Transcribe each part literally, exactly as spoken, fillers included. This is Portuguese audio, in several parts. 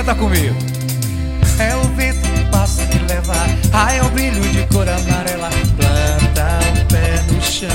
Canta comigo. É o vento que passa que leva, ai, é o brilho de cor amarela, planta o pé no chão.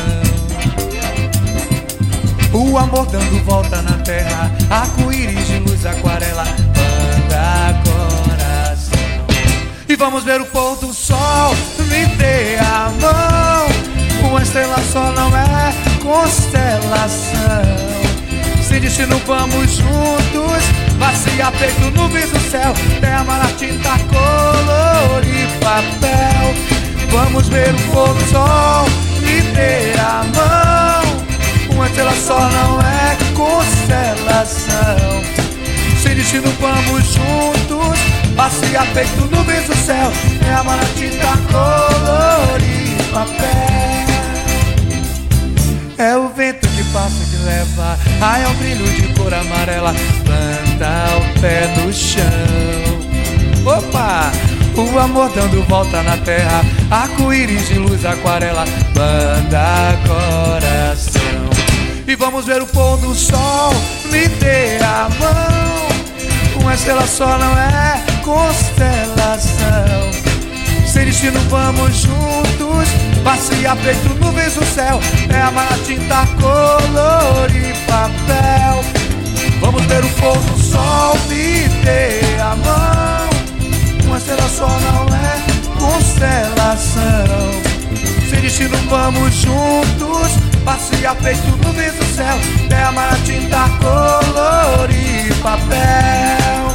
O amor dando volta na terra, arco-íris de luz aquarela, manda coração. E vamos ver o pôr do sol, me dê a mão. Uma estrela só não é constelação. Sem destino vamos juntos, vacia peito, nuvens no céu, terra na tinta, color e papel. Vamos ver o pôr do sol, me dê a mão. Uma estrela só não é constelação. Sem destino vamos juntos, vacia peito, nuvens no céu, terra na tinta, color e papel. É o vento que passa que leva, ai, é o brilho de cor amarela, planta o pé no chão. Opa! O amor dando volta na terra, arco-íris de luz aquarela, manda coração. E vamos ver o pôr do sol, me dê a mão. Uma estrela só não é constelação. Sem destino vamos juntos, vacia peito, nuvens no céu, terra na tinta, color e papel. Vamos ver o pôr do sol, me dê a mão. Uma estrela só não é constelação. Sem destino vamos juntos, vacia peito, nuvens no céu, terra na tinta, color e papel.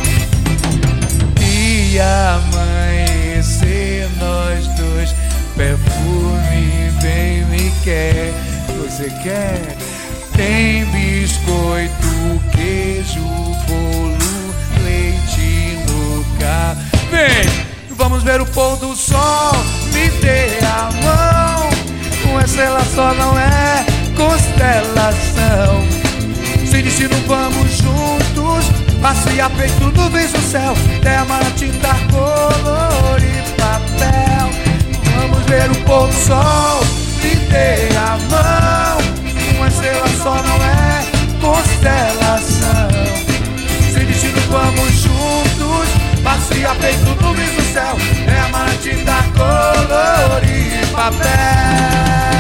E amanhecer nós dois, perfume bem me quer. Você quer? Tem biscoito, queijo, bolo, leite no carro. Vem! Vamos ver o pôr do sol, me dê a mão. Uma estrela só não é constelação. Sem destino vamos juntos, vacia peito, nuvens no céu, terra na tinta, color e papel. Vamos ver o pôr do sol, me dê a mão. Uma estrela só não é constelação. Sem destino vamos juntos, vacia peito, nuvens no céu, terra na tinta, color e papel.